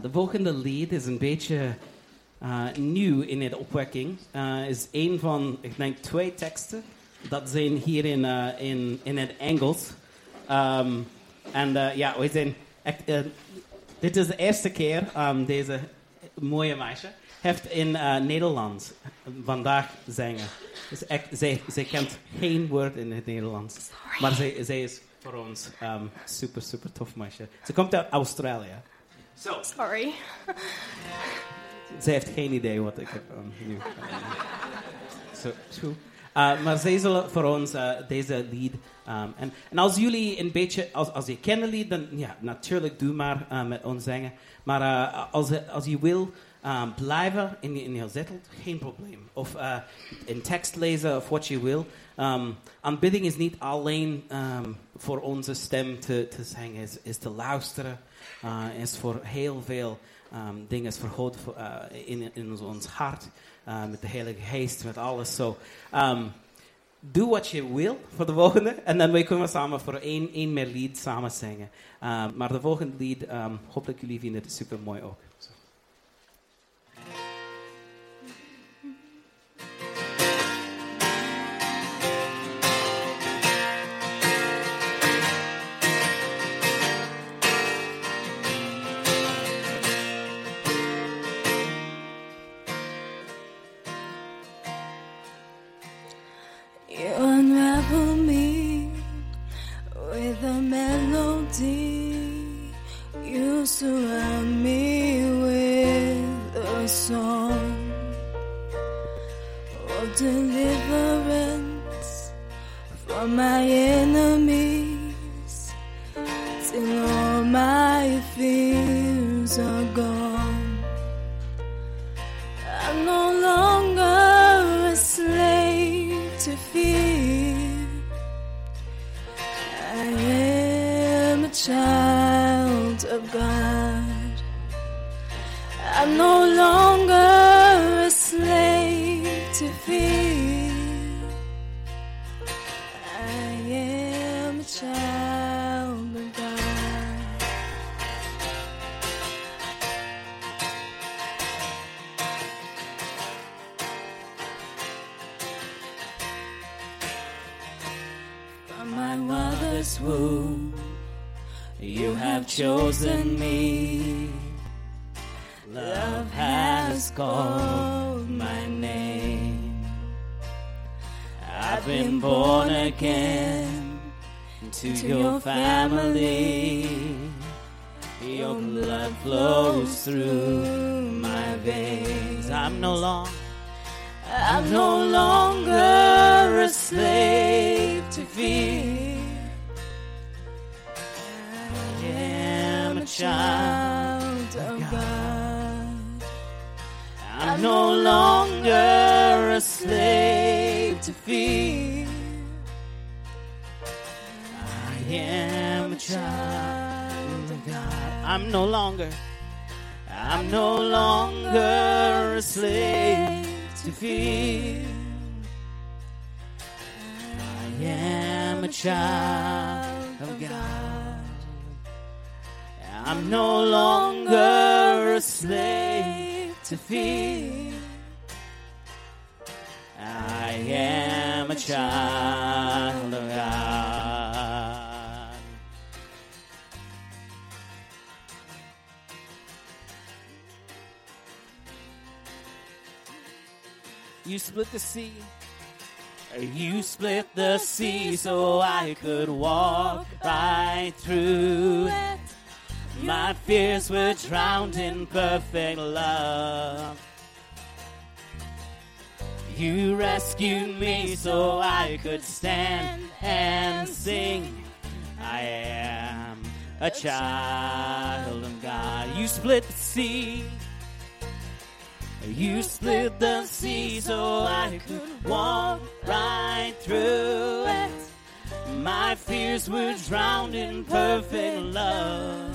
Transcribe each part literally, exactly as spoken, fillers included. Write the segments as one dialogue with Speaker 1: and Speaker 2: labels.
Speaker 1: de volgende lied is een beetje uh, nieuw in de opwekking. Uh, is een van, ik denk, twee teksten. Dat zijn hier in, uh, in, in het Engels. Um, en uh, ja, we zijn echt... Uh, dit is de eerste keer um, deze mooie meisje heeft in uh, Nederlands vandaag zingen. Dus echt, zij, zij kent geen woord in het Nederlands. Sorry. Maar zij, zij is voor ons um, super, super tof meisje. Ze komt uit Australië. So.
Speaker 2: Sorry.
Speaker 1: Zij heeft geen idee wat ik heb um, nu. So, so. Uh, maar zij zullen voor ons uh, deze lied... Um, en, en als jullie een beetje... Als, als je kent een lied, dan ja, natuurlijk doe maar uh, met ons zingen. Maar uh, als, als je wil um, blijven in, in je zetel, geen probleem. Of uh, een tekst lezen of wat je wil. Um, aanbidding is niet alleen um, voor onze stem te, te zingen. Is, is te luisteren. Uh, is voor heel veel um, dingen. Is voor God voor, uh, in, in ons hart. Uh, met de Heilige Geest, met alles. So, um, doe wat je wil voor de volgende. En dan wij kunnen samen voor één, één meer lied samen zingen. Um, maar de volgende lied, um, hopelijk jullie vinden het super mooi ook. So.
Speaker 3: Surround me with a song of deliverance from my enemies till all my fears are gone. I'm no longer a slave to fear. I am a child of God. I'm no longer a slave to fear. I am a child of God. From my mother's womb, you have chosen me. Love has called my name. I've been born again into your family. Your blood flows through my veins. I'm no longer, I'm no longer a slave to fear. I am a child of God. I'm no longer a slave to fear. I am a child of God. I'm no longer, I'm no longer a slave to fear. I am a child of God. I'm no longer a slave to fear. I am a child of God. You split the sea. You split the sea so I could walk right through it. My fears were drowned in perfect love. You rescued me so I could stand and sing. I am a child of God. You split the sea. You split the sea so I could walk right through it. My fears were drowned in perfect love.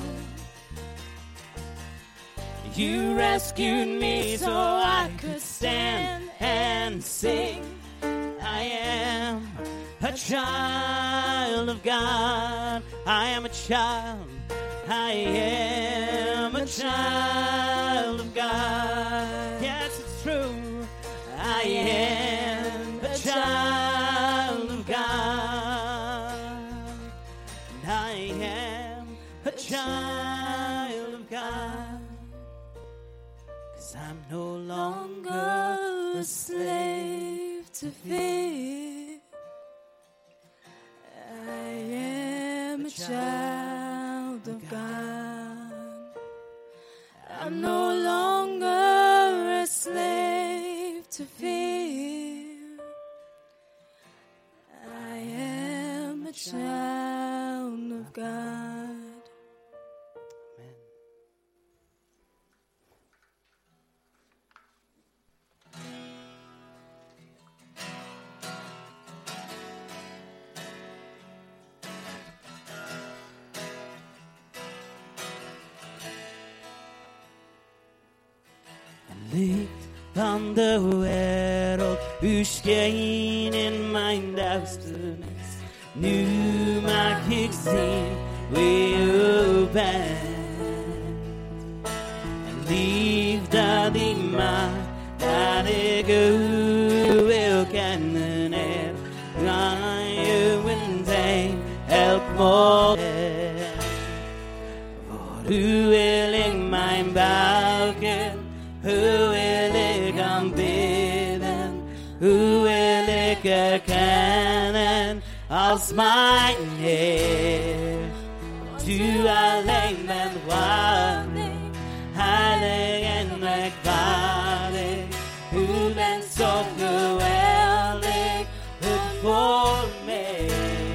Speaker 3: You rescued me so I could stand and sing. I am a child of God. I am a child. I am a child of God. Yes, it's true. I am a child of God. And I am a child of God. 'Cause I'm no longer a slave to fear. I am a child of God. I'm no longer a slave to fear. I am a child of God.
Speaker 1: Amen.
Speaker 3: Licht van de wereld, u scheen in mijn duisternis. Nu mag ik zien wie u bent. En liefde die maakt dat ik u wil kennen. Er aan u in zijn help me. Voor u wil ik mijn buiken. Hoe wil ik aanbidden? Hoe wil ik erkennen als mijn Heer? Want u alleen bent waardig, heilig en rechtvaardig. U bent zo geweldig, goed voor mij.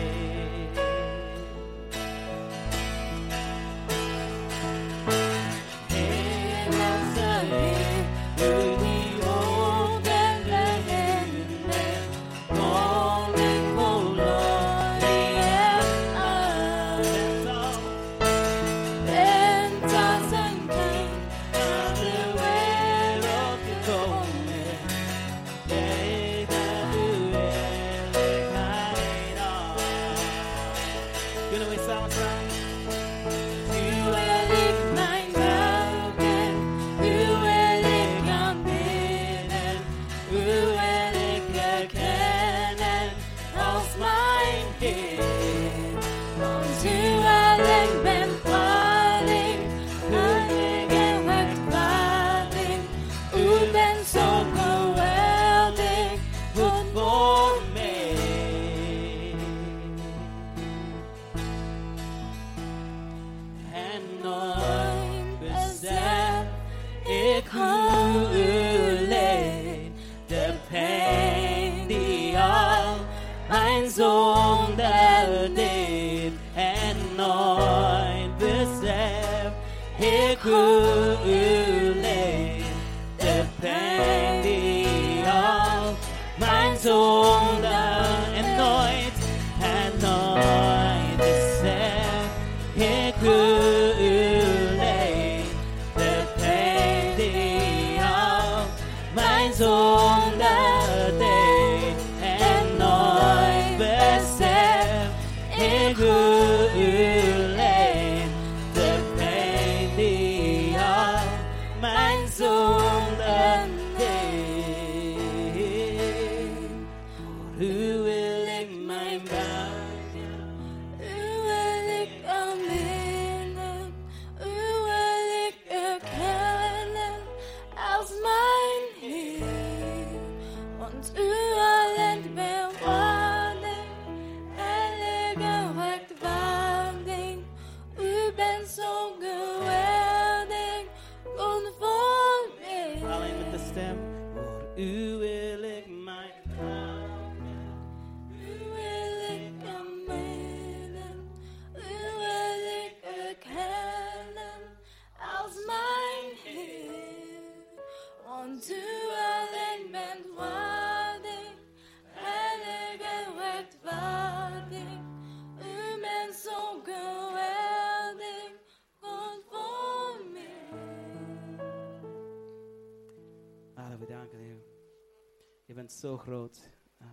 Speaker 1: Je bent zo groot. Um,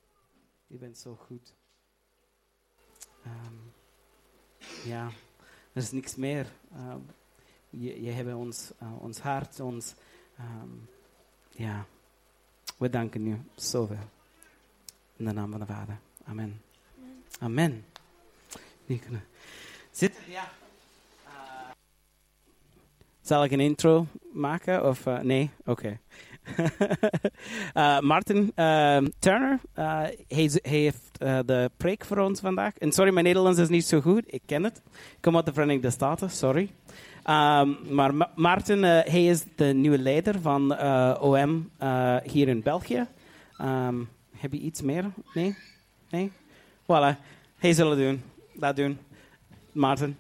Speaker 1: je bent zo goed. Um, ja, er is niks meer. Um, je, je hebt ons, uh, ons hart, ons, um, ja, we danken u zoveel. In de naam van de Vader. Amen. Amen. Die kunnen zitten, ja. Uh, zal ik een intro maken? Of uh, nee? Oké. Okay. uh, Martin uh, Turner, uh, hij, hij heeft uh, de preek voor ons vandaag. En sorry, mijn Nederlands is niet zo goed. Ik ken het. Ik kom uit de Verenigde Staten, sorry. Um, maar Ma- Martin, uh, hij is de nieuwe leider van uh, O M uh, hier in België. Um, heb je iets meer? Nee? Nee? Voilà. Hij zal het doen. Dat doen. Martin.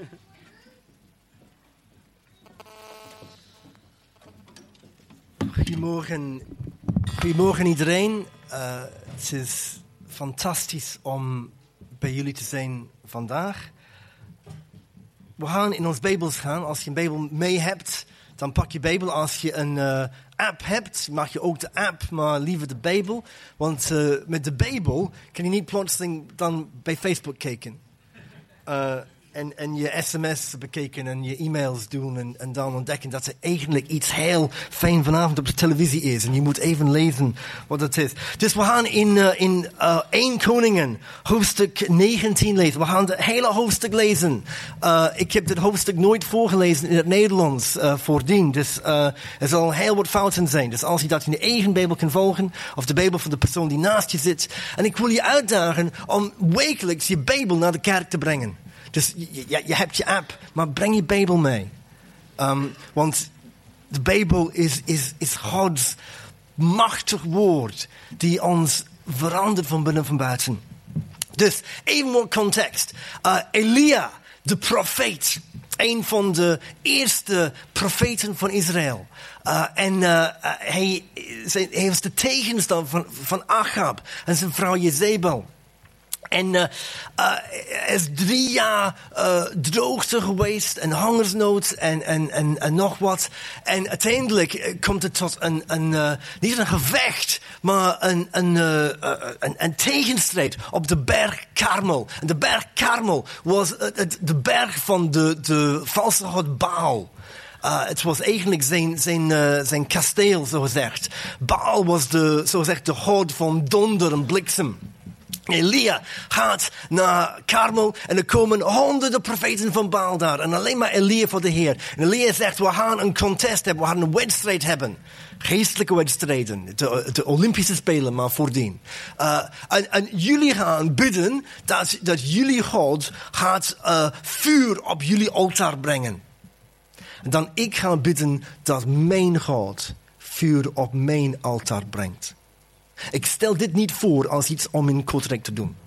Speaker 2: Goedemorgen, goedemorgen iedereen. Uh, het is fantastisch om bij jullie te zijn vandaag. We gaan in ons Bijbels gaan. Als je een Bijbel mee hebt, dan pak je Bijbel. Als je een uh, app hebt, mag je ook de app, maar liever de Bijbel. Want uh, met de Bijbel kan je niet plotseling dan bij Facebook kijken. Uh, En, en je sms bekeken en je e-mails doen en, en dan ontdekken dat er eigenlijk iets heel fijn vanavond op de televisie is. En je moet even lezen wat het is. Dus we gaan in, uh, in uh, Eerste Koningen, hoofdstuk negentien lezen. We gaan het hele hoofdstuk lezen. Uh, ik heb dit hoofdstuk nooit voorgelezen in het Nederlands uh, voordien. Dus uh, er zal heel wat fouten zijn. Dus als je dat in je eigen Bijbel kan volgen, of de Bijbel van de persoon die naast je zit. En ik wil je uitdagen om wekelijks je Bijbel naar de kerk te brengen. Dus je, je, je hebt je app, maar breng je Bijbel mee. Um, want de Bijbel is, is, is Gods machtig woord die ons verandert van binnen van buiten. Dus even wat context. Uh, Elia, de profeet. Een van de eerste profeten van Israël. Uh, en uh, hij, hij was de tegenstander van, van Achab en zijn vrouw Jezebel. En uh, uh, er is drie jaar uh, droogte geweest en hongersnood en, en, en, en nog wat. En uiteindelijk komt het tot een, een uh, niet een gevecht, maar een, een, uh, een, een tegenstrijd op de berg Karmel. En de berg Karmel was uh, de berg van de, de valse god Baal. Uh, het was eigenlijk zijn, zijn, uh, zijn kasteel, zo gezegd. Baal was de, zo gezegd, de god van donder en bliksem. Elia gaat naar Karmel en er komen honderden profeten van Baal daar. En alleen maar Elia voor de Heer. En Elia zegt, we gaan een contest hebben, we gaan een wedstrijd hebben. Geestelijke wedstrijden, de, de Olympische Spelen, maar voordien. Uh, en, en jullie gaan bidden dat, dat jullie God gaat uh, vuur op jullie altaar brengen. En dan ik ga bidden dat mijn God vuur op mijn altaar brengt. Ik stel dit niet voor als iets om in Kortrijk te doen.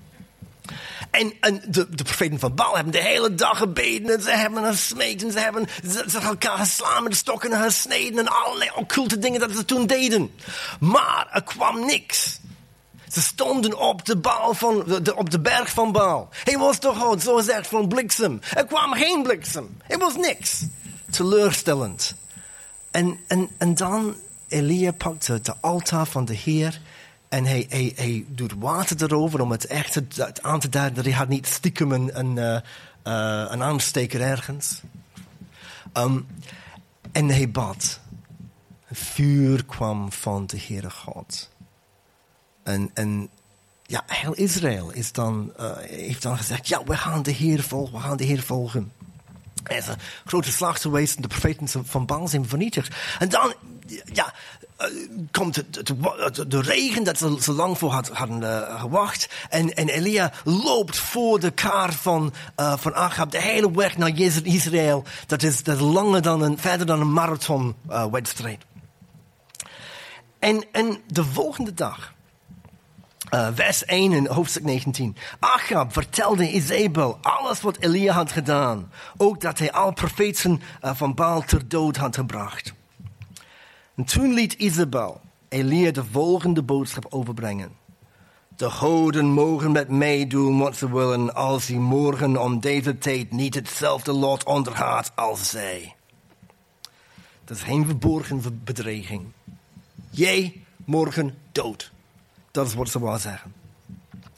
Speaker 2: En, en de, de profeten van Baal hebben de hele dag gebeden. En ze hebben gesmeten. Ze hebben ze, ze hebben elkaar geslaan met de stokken en gesneden. En allerlei occulte dingen dat ze toen deden. Maar er kwam niks. Ze stonden op de, Baal van, de, op de berg van Baal. Hij was de God, zo gezegd, van bliksem. Er kwam geen bliksem. Er was niks. Teleurstellend. En, en, en dan... Elia pakt het altaar van de Heer en hij, hij, hij doet water erover om het echt het aan te duiden dat hij had niet stiekem een, een, uh, uh, een aansteker ergens. Um, en hij bad. Vuur kwam van de Heere God. En, en ja, heel Israël is dan, uh, heeft dan gezegd, ja, we gaan de Heer volgen, we gaan de Heer volgen. Er is een grote slag geweest en de profeten van Baal zijn vernietigd. En dan, ja, uh, komt de, de, de regen dat ze zo lang voor had, hadden uh, gewacht. En, en Elia loopt voor de kar van, uh, van Achab de hele weg naar Israël. Dat is, dat is langer dan een, verder dan een marathonwedstrijd. Uh, en, en de volgende dag... Uh, vers één in hoofdstuk negentien. Achab vertelde Jezebel alles wat Elia had gedaan. Ook dat hij al profeten uh, van Baal ter dood had gebracht. En toen liet Jezebel Elia de volgende boodschap overbrengen. De goden mogen met mij doen wat ze willen, als hij morgen om deze tijd niet hetzelfde lot ondergaat als zij. Dat is geen verborgen bedreiging. Jij morgen dood. Dat is wat ze wou zeggen.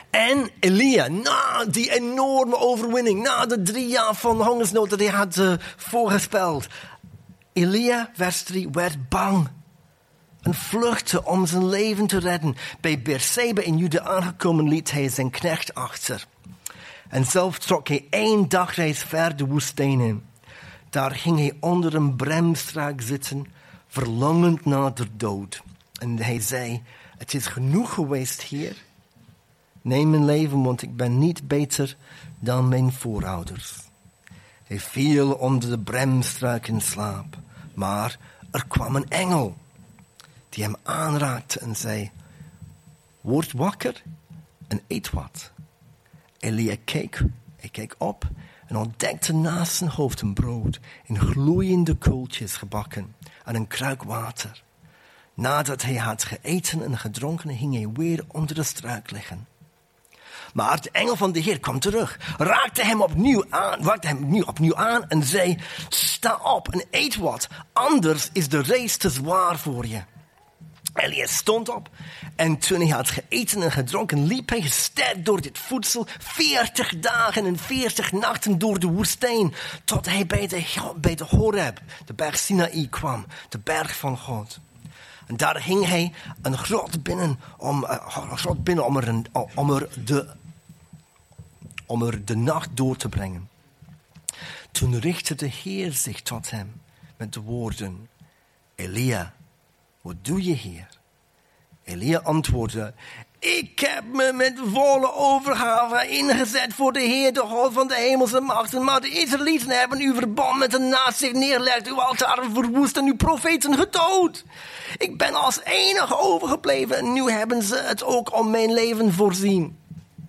Speaker 2: En Elia, na die enorme overwinning, na de drie jaar van hongersnood dat hij had uh, voorgespeld. Elia, vers drie, werd bang en vluchtte om zijn leven te redden. Bij Beerseba in Juda aangekomen liet hij zijn knecht achter. En zelf trok hij één dagreis ver de woestijn in. Daar ging hij onder een bremstruik zitten, verlangend naar de dood. En hij zei, het is genoeg geweest hier. Neem mijn leven, want ik ben niet beter dan mijn voorouders. Hij viel onder de bremstruik in slaap. Maar er kwam een engel die hem aanraakte en zei, word wakker en eet wat. Elia keek, hij keek op en ontdekte naast zijn hoofd een brood in gloeiende kooltjes gebakken en een kruik water. Nadat hij had geëten en gedronken, ging hij weer onder de struik liggen. Maar de engel van de Heer kwam terug, raakte hem opnieuw aan, raakte hem opnieuw, opnieuw aan en zei, sta op en eet wat, anders is de reis te zwaar voor je. Elia stond op en toen hij had geëten en gedronken, liep hij gesterkt door dit voedsel veertig dagen en veertig nachten door de woestijn, tot hij bij de, bij de Horeb, de berg Sinaï kwam, de berg van God. En daar ging hij een grot binnen om, uh, een grot binnen om, er, een, om, er de, om er de nacht door te brengen. Toen richtte de Heer zich tot hem met de woorden, Elia, wat doe je hier? Elia antwoordde, ik heb me met volle overgave ingezet voor de Heer, de God van de hemelse machten. Maar de Israëlieten hebben uw verbond met de naast zich neergelegd, uw altaren verwoest en uw profeten gedood. Ik ben als enige overgebleven en nu hebben ze het ook om mijn leven voorzien.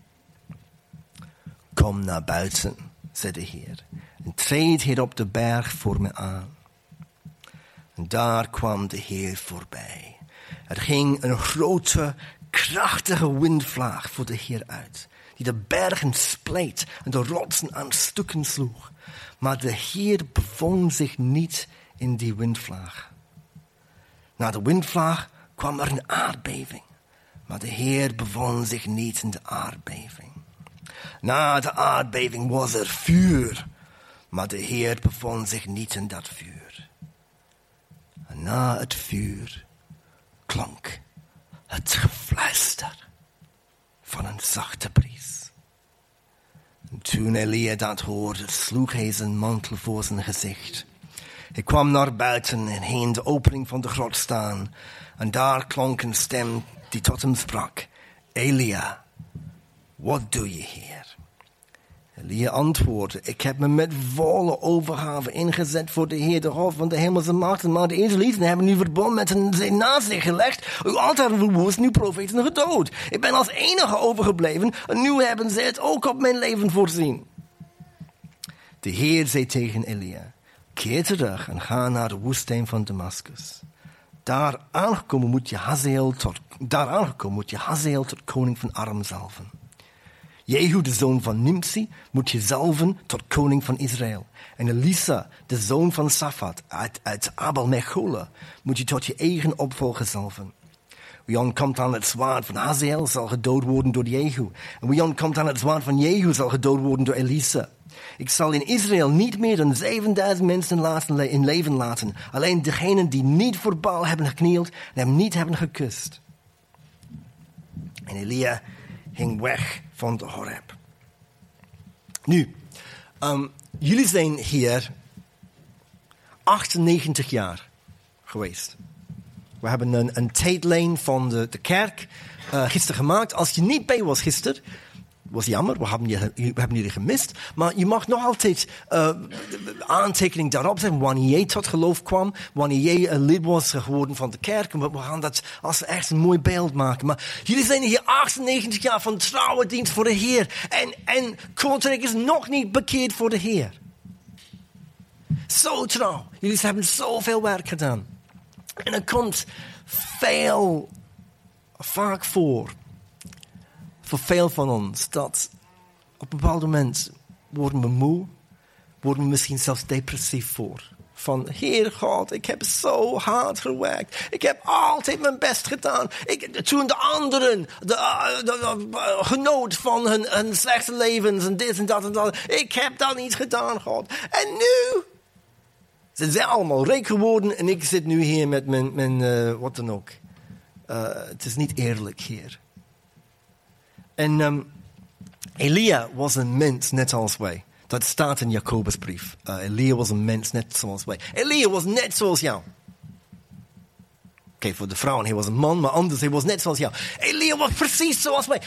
Speaker 2: Kom naar buiten, zei de Heer, en treed hier op de berg voor me aan. En daar kwam de Heer voorbij. Er ging een grote, krachtige windvlaag voor de Heer uit, die de bergen spleet en de rotsen aan stukken sloeg. Maar de Heer bevond zich niet in die windvlaag. Na de windvlaag kwam er een aardbeving, maar de Heer bevond zich niet in de aardbeving. Na de aardbeving was er vuur, maar de Heer bevond zich niet in dat vuur. En na het vuur klonk het gefluister van een zachte bries. En toen Elia dat hoorde, sloeg hij zijn mantel voor zijn gezicht. Hij kwam naar buiten en ging in de opening van de grot staan. En daar klonk een stem die tot hem sprak. Elia, wat doe je hier? Elia antwoordde, ik heb me met volle overgave ingezet voor de Heer, de God van de hemelse machten. Maar de Israëlieten hebben nu verbond met hen zijn naast zich gelegd. Uw altaar verwoest, uw profeten gedood. Ik ben als enige overgebleven en nu hebben ze het ook op mijn leven voorzien. De Heer zei tegen Elia, keer terug en ga naar de woestijn van Damascus. Daar aangekomen moet je Hazael tot, daar aangekomen moet je Hazael tot koning van Aram zalven. Jehu, de zoon van Nimsi, moet je zalven tot koning van Israël. En Elisa, de zoon van Safat, uit, uit Abel Mechola, moet je tot je eigen opvolger zalven. Wie ontkomt aan het zwaard van Hazael zal gedood worden door Jehu. En wie ontkomt aan het zwaard van Jehu zal gedood worden door Elisa. Ik zal in Israël niet meer dan zevenduizend mensen laten, in leven laten. Alleen degenen die niet voor Baal hebben geknield en hem niet hebben gekust. En Elia ging weg van de Horeb. Nu, um, jullie zijn hier achtennegentig jaar geweest. We hebben een, een tijdlijn van de, de kerk uh, gisteren gemaakt. Als je niet bij was gisteren, was jammer, we hebben, je, we hebben jullie gemist. Maar je mag nog altijd uh, aantekening daarop zetten wanneer jij tot geloof kwam, wanneer jij een lid was geworden van de kerk. We gaan dat als echt een mooi beeld maken. Maar jullie zijn hier achtennegentig jaar van trouwe dienst voor de Heer. En, en Kortrijk is nog niet bekeerd voor de Heer. Zo trouw. Jullie hebben zoveel werk gedaan. En er komt veel, vaak voor, voor veel van ons, dat op een bepaald moment worden we moe, worden we misschien zelfs depressief voor, Van, Heer God, ik heb zo hard gewerkt. Ik heb altijd mijn best gedaan. Ik, toen de anderen de, uh, de, uh, genoot van hun, hun slechte levens en dit en dat en dat. Ik heb dat niet gedaan, God. En nu... Ze zijn allemaal rijk geworden en ik zit nu hier met mijn, mijn uh, wat dan ook. Uh, het is niet eerlijk hier. En um, Elia was een mens net als wij. Dat staat in Jacobusbrief. Uh, Elia was een mens net zoals wij. Elia was net zoals jou. Oké, okay, voor de vrouwen, hij was een man, maar anders, hij was net zoals jou. Elia was precies zoals wij.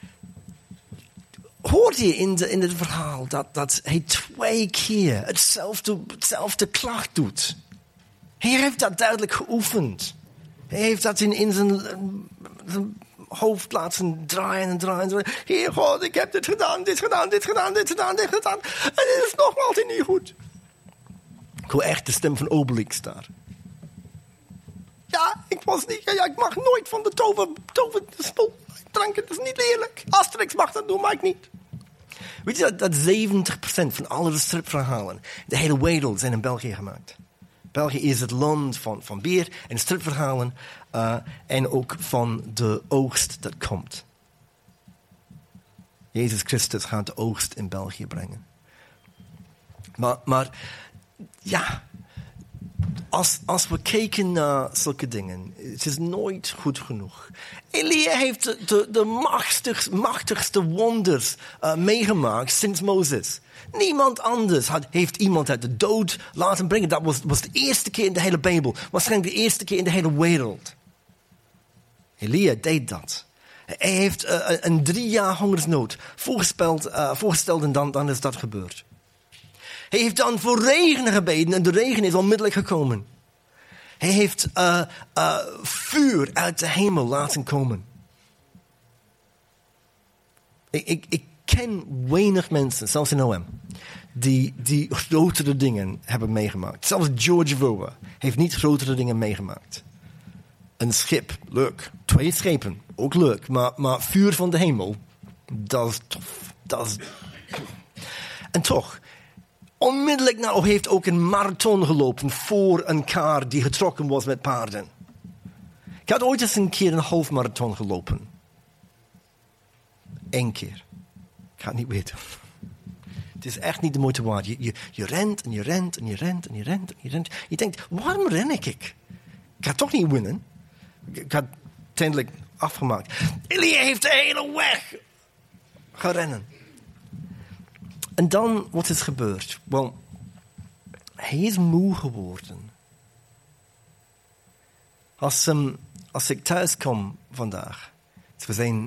Speaker 2: Hoort je in, de, in het verhaal dat, dat hij twee keer hetzelfde, hetzelfde klacht doet? Hij heeft dat duidelijk geoefend. Hij heeft dat in, in zijn, zijn hoofd laten draaien en draaien. En draaien. Heer God, ik heb dit gedaan, dit gedaan, dit gedaan, dit gedaan, dit gedaan. En het is nog altijd niet goed. Ik hoor echt de stem van Obelix daar. Ja, ik was niet, ja, ik mag nooit van de tover, tover spul dranken. Dat is niet eerlijk. Asterix mag dat doen, maar ik niet. Weet je dat, dat zeventig procent van alle stripverhalen de hele wereld zijn in België gemaakt. België is het land van, van bier en stripverhalen uh, en ook van de oogst dat komt. Jezus Christus gaat de oogst in België brengen. Maar, maar ja, als, als we kijken naar zulke dingen, het is nooit goed genoeg. Elia heeft de, de, de machtigste, machtigste wonders uh, meegemaakt sinds Mozes. Niemand anders had, heeft iemand uit de dood laten brengen. Dat was, was de eerste keer in de hele Bijbel. Waarschijnlijk de eerste keer in de hele wereld. Elia deed dat. Hij heeft uh, een drie jaar hongersnood voorgesteld, uh, voorgesteld en dan, dan is dat gebeurd. Hij heeft dan voor regen gebeden en de regen is onmiddellijk gekomen. Hij heeft uh, uh, vuur uit de hemel laten komen. Ik, ik, ik ken weinig mensen, zelfs in O M, die, die grotere dingen hebben meegemaakt. Zelfs George Voa heeft niet grotere dingen meegemaakt. Een schip, leuk. Twee schepen, ook leuk. Maar, maar vuur van de hemel, dat is tof. Dat is... En toch, onmiddellijk nou heeft ook een marathon gelopen voor een kar die getrokken was met paarden. Ik had ooit eens een keer een half marathon gelopen. Eén keer. Ik ga het niet weten. Het is echt niet de moeite waard. Je, je, je rent en je rent en je rent en je rent en je rent. Je denkt, waarom ren ik? Ik ga toch niet winnen. Ik had uiteindelijk afgemaakt. Elia heeft de hele weg gerennen. En dan, wat is gebeurd? Wel, hij is moe geworden. Als, um, als ik thuis kom vandaag. Dus we zijn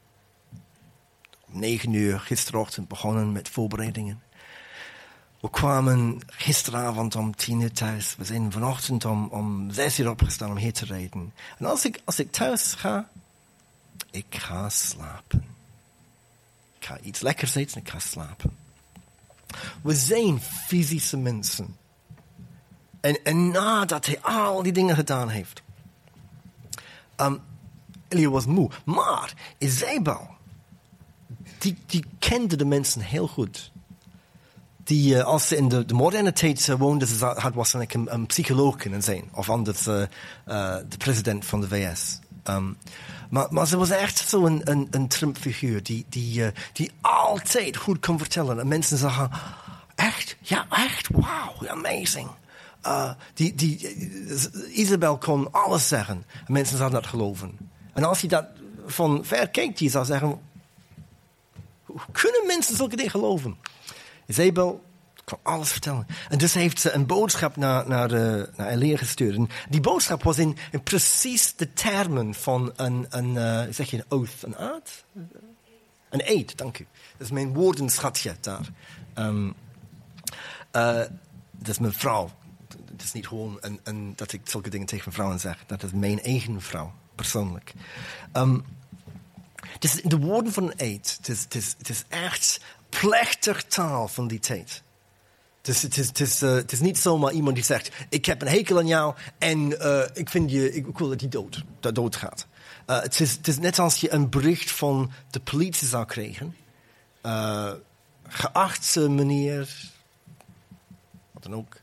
Speaker 2: om negen uur gisterochtend begonnen met voorbereidingen. We kwamen gisteravond om tien uur thuis. We zijn vanochtend om, om zes uur opgestaan om hier te rijden. En als ik, als ik thuis ga, ik ga slapen. Ik ga iets lekkers eten en ik ga slapen. We zijn fysische mensen. En, en nadat hij al die dingen gedaan heeft. Um, Elia was moe. Maar Isabel, die, die kende de mensen heel goed. Die, uh, als ze in de, de moderne tijd uh, woonde, ze had waarschijnlijk een, een psycholoog kunnen zijn. Of anders uh, uh, de president van de V S. Um, maar, maar ze was echt zo'n een, een, een Trump-figuur die, die, uh, die altijd goed kon vertellen. En mensen zeggen, echt? Ja, echt? Wow, amazing. Uh, die, die, uh, Isabel kon alles zeggen. En mensen zouden dat geloven. En als je dat van ver kijkt, je zou zeggen, hoe kunnen mensen zulke dingen geloven? Isabel kon alles vertellen. En dus heeft ze een boodschap naar, naar, uh, naar Elia gestuurd. En die boodschap was in, in precies de termen van een, een uh, zeg je een oath, een aad? Een eed, dank u. Dat is mijn woordenschatje daar. Um, uh, dat is mijn vrouw. Het is niet gewoon een, een, dat ik zulke dingen tegen mijn vrouwen zeg. Dat is mijn eigen vrouw, persoonlijk. Um, het is de woorden van een eed. Het is, het is, het is echt plechtig taal van die tijd. Dus het is, het, is, uh, het is niet zomaar iemand die zegt, ik heb een hekel aan jou en uh, ik, vind je, ik wil dat je dood, dat doodgaat. Uh, het, is, het is net als je een bericht van de politie zou krijgen. Uh, geachte meneer, wat dan ook,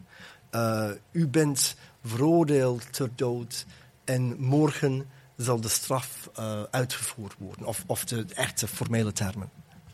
Speaker 2: Uh, u bent veroordeeld ter dood en morgen zal de straf uh, uitgevoerd worden. Of, of de echte formele termen.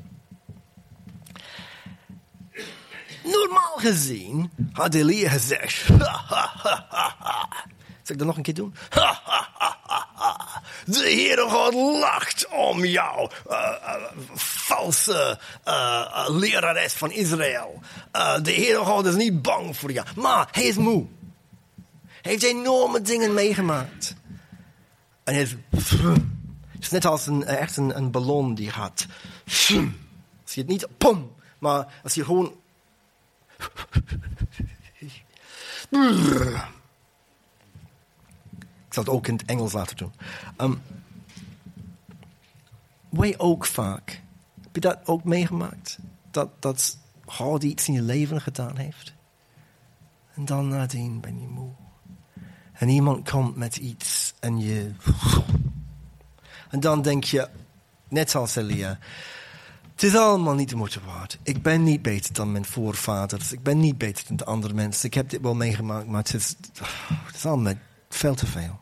Speaker 2: Normaal gezien had Elia gezegd... Ha, ha, ha, ha, ha. Zal ik dat nog een keer doen? Ha, ha, ha, ha, ha. De Heere God lacht om jou, uh, uh, valse uh, uh, lerares van Israël. Uh, de Heere God is niet bang voor jou, maar hij is moe. Hij heeft enorme dingen meegemaakt. En hij is... Het is net als een, echt een, een ballon die gaat... Als je het niet... Pom! Maar als je gewoon... Ik zal het ook in het Engels laten doen. Um, wij ook vaak. Heb je dat ook meegemaakt? Dat, dat God iets in je leven gedaan heeft. En dan nadien ben je moe. En iemand komt met iets en je... En dan denk je, net als Elia... Het is allemaal niet de moeite waard. Ik ben niet beter dan mijn voorvaders. Ik ben niet beter dan de andere mensen. Ik heb dit wel meegemaakt, maar het is, het is allemaal veel te veel.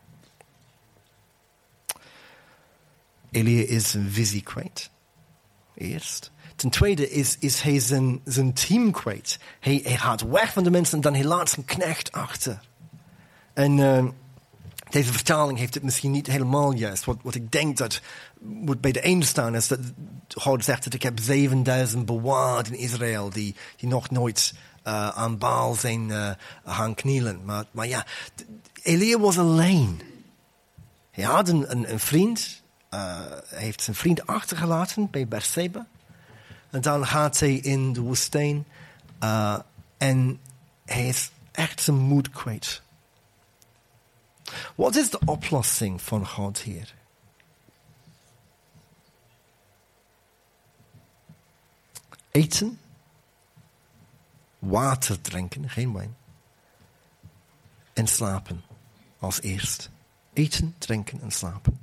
Speaker 2: Elia is zijn visie kwijt. Eerst. Ten tweede is, is hij zijn, zijn team kwijt. Hij, hij gaat weg van de mensen en dan hij laat zijn knecht achter. En uh, deze vertaling heeft het misschien niet helemaal juist. Wat, wat ik denk dat moet bij de einde staan is dat God zegt dat ik heb zevenduizend bewaard in Israël die, die nog nooit uh, aan Baal zijn uh, gaan knielen. Maar, maar ja, Elia was alleen. Hij had een, een, een vriend. Uh, hij heeft zijn vriend achtergelaten bij Beersheba. En dan gaat hij in de woestijn. Uh, en hij is echt zijn moed kwijt. Wat is de oplossing van God hier? Eten, water drinken, geen wijn. En slapen als eerst. Eten, drinken en slapen.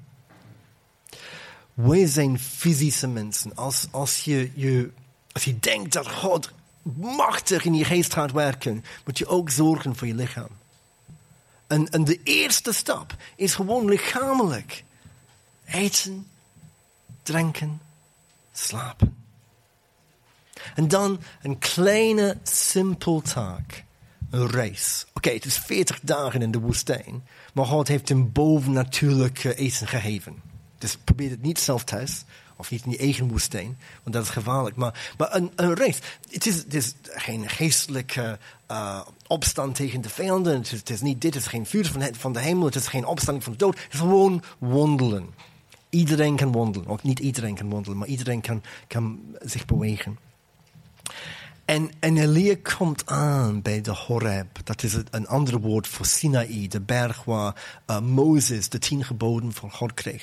Speaker 2: Wij zijn fysische mensen. Als, als, je, je, als je denkt dat God machtig in je geest gaat werken, moet je ook zorgen voor je lichaam. En, en de eerste stap is gewoon lichamelijk. Eten, drinken, slapen. En dan een kleine, simpel taak. Een reis. Oké, okay, het is veertig dagen in de woestijn. Maar God heeft hem bovennatuurlijk eten gegeven. Dus probeer het niet zelf thuis. Of niet in je eigen woestijn. Want dat is gevaarlijk. Maar, maar een, een reis. Het is, het is geen geestelijke uh, opstand tegen de vijanden. Het is, het is niet dit. Het is geen vuur van, van de hemel. Het is geen opstanding van de dood. Het is gewoon wandelen. Iedereen kan wandelen. Ook niet iedereen kan wandelen. Maar iedereen kan, kan zich bewegen. En, en Elia komt aan bij de Horeb. Dat is een ander woord voor Sinaï. De berg waar uh, Mozes de tien geboden van God kreeg.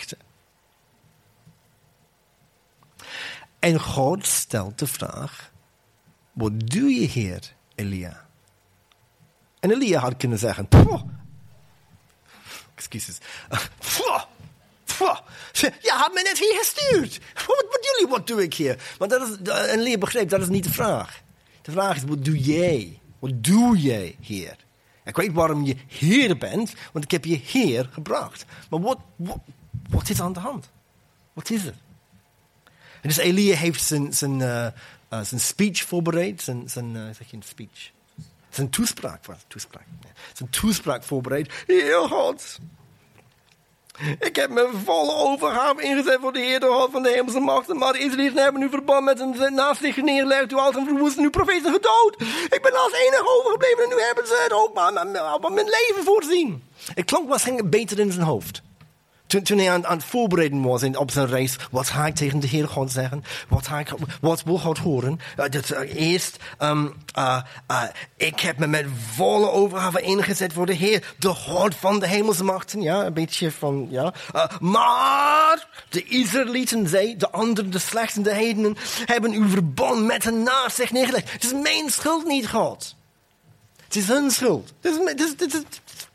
Speaker 2: En God stelt de vraag, wat doe je hier, Elia? En Elia had kunnen zeggen, Pff, excuses, uh, Pff, Pff, je had me net hier gestuurd. Wat, wat jullie, wat doe ik hier? Maar dat is, en Elia begreep, dat is niet de vraag. De vraag is, wat doe jij? Wat doe jij hier? Ik weet waarom je hier bent, want ik heb je hier gebracht. Maar wat, wat, wat is aan de hand? Wat is er? En dus Elia heeft zijn, zijn, uh, uh, zijn speech voorbereid. Zijn, zijn uh, zeg je een speech? Zijn toespraak. Wat? Toespraak. Ja. Zijn toespraak voorbereid. Heer God. Ik heb me volle overgave ingezet voor de Heer, de God van de hemelse machten. Maar de Israëlieten hebben nu verband met een naast zich neergelegd. Uw alten verwoesten, uw profeten gedood. Ik ben als enige overgebleven en nu hebben ze het ook maar mijn, mijn leven voorzien. Het klonk waarschijnlijk beter in zijn hoofd. Toen, toen hij aan, aan het voorbereiden was in, op zijn reis, wat ga ik tegen de Heer God zeggen? Wat, ga ik, wat wil God horen? Uh, dat, uh, eerst, um, uh, uh, ik heb me met volle overgave ingezet voor de Heer, de God van de hemelse machten. Ja, een beetje van, ja. Uh, maar de Israëlieten, zij, de anderen, de slechten, de heidenen, hebben uw verbond met hen naast zich neergelegd. Het is mijn schuld niet, God. Het is hun schuld. Het is, het is, het is,